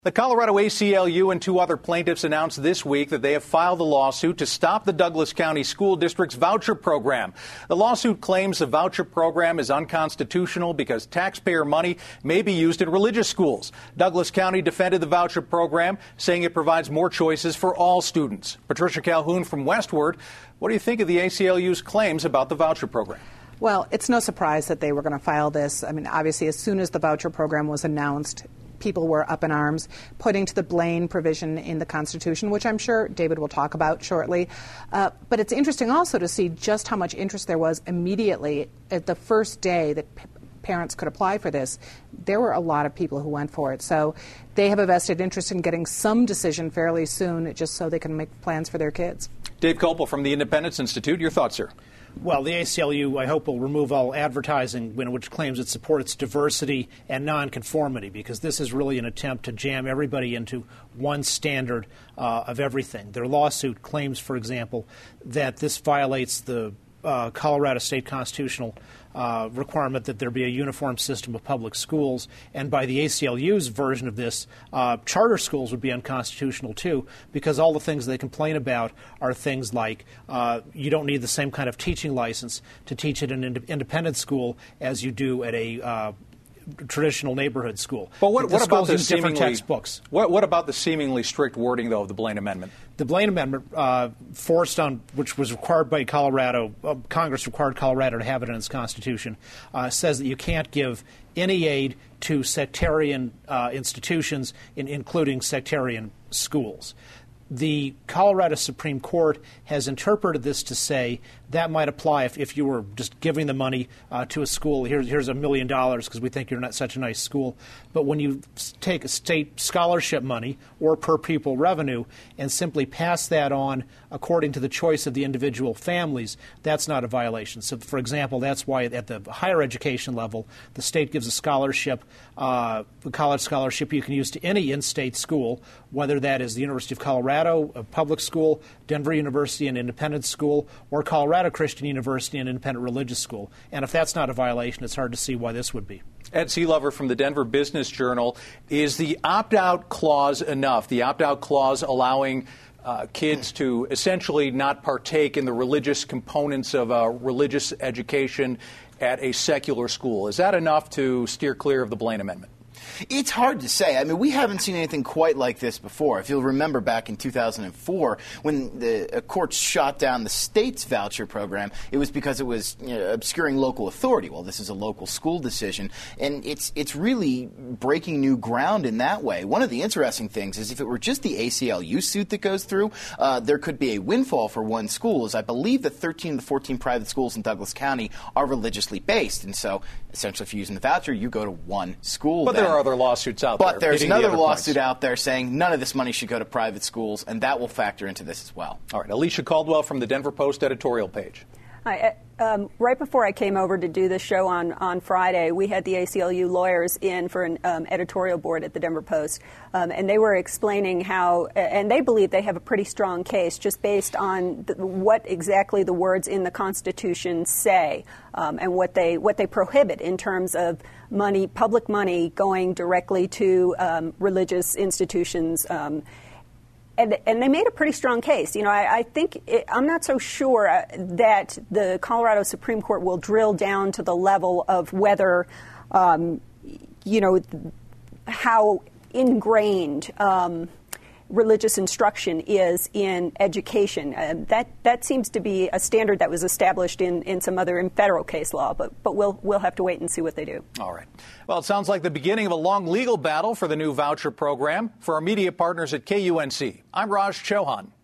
The Colorado ACLU and two other plaintiffs announced this week that they have filed a lawsuit to stop the Douglas County School District's voucher program. The lawsuit claims the voucher program is unconstitutional because taxpayer money may be used in religious schools. Douglas County defended the voucher program, saying it provides more choices for all students. Patricia Calhoun from Westward, what do you think of the ACLU's claims about the voucher program? Well, it's no surprise that they were going to file this. I mean, obviously, as soon as the voucher program was announced, people were up in arms, pointing to the Blaine provision in the Constitution, which I'm sure David will talk about shortly. But it's interesting also to see just how much interest there was immediately at the first day that parents could apply for this. There were a lot of people who went for it. So they have a vested interest in getting some decision fairly soon, just so they can make plans for their kids. Dave Kopel from the Independence Institute. Your thoughts, sir? Well, the ACLU, I hope, will remove all advertising which claims it supports diversity and nonconformity, because this is really an attempt to jam everybody into one standard of everything. Their lawsuit claims, for example, that this violates the Colorado state constitutional requirement that there be a uniform system of public schools. And by the ACLU's version of this, charter schools would be unconstitutional too, because all the things they complain about are things like you don't need the same kind of teaching license to teach at an independent school as you do at a traditional neighborhood school. But what about the different textbooks? What about the seemingly strict wording, though, of the Blaine Amendment? The Blaine Amendment, which was required by Colorado, Congress required Colorado to have it in its Constitution, says that you can't give any aid to sectarian institutions, including sectarian schools. The Colorado Supreme Court has interpreted this to say that might apply if you were just giving the money to a school. Here's $1 million because we think you're not such a nice school. But when you take state scholarship money or per pupil revenue and simply pass that on according to the choice of the individual families, that's not a violation. So, for example, that's why at the higher education level, the state gives a scholarship, a college scholarship you can use to any in-state school, whether that is the University of Colorado, a public school, Denver University, an independent school, or Colorado Christian University, an independent religious school. And if that's not a violation, it's hard to see why this would be. Ed Seelover from the Denver Business Journal. Is the opt-out clause enough? The opt-out clause allowing kids to essentially not partake in the religious components of religious education at a secular school. Is that enough to steer clear of the Blaine Amendment? It's hard to say. I mean, we haven't seen anything quite like this before. If you'll remember back in 2004, when the courts shot down the state's voucher program, it was because it was obscuring local authority. Well, this is a local school decision, and it's really breaking new ground in that way. One of the interesting things is if it were just the ACLU suit that goes through, there could be a windfall for one school, as I believe that 13 of the 14 private schools in Douglas County are religiously based. And so, essentially, if you're using the voucher, you go to one school. But there are other lawsuits out there. But there's another lawsuit out there saying none of this money should go to private schools, and that will factor into this as well. All right. Alicia Caldwell from the Denver Post editorial page. Hi. Right before I came over to do this show on Friday, we had the ACLU lawyers in for an editorial board at the Denver Post, and they were explaining how, and they believe they have a pretty strong case just based on what exactly the words in the Constitution say, and what they prohibit in terms of money, public money going directly to religious institutions. And they made a pretty strong case. You know, I think I'm not so sure that the Colorado Supreme Court will drill down to the level of whether, how ingrained religious instruction is in education. That seems to be a standard that was established in some other federal case law, but we'll have to wait and see what they do. All right. Well, it sounds like the beginning of a long legal battle for the new voucher program. For our media partners at KUNC, I'm Raj Chauhan.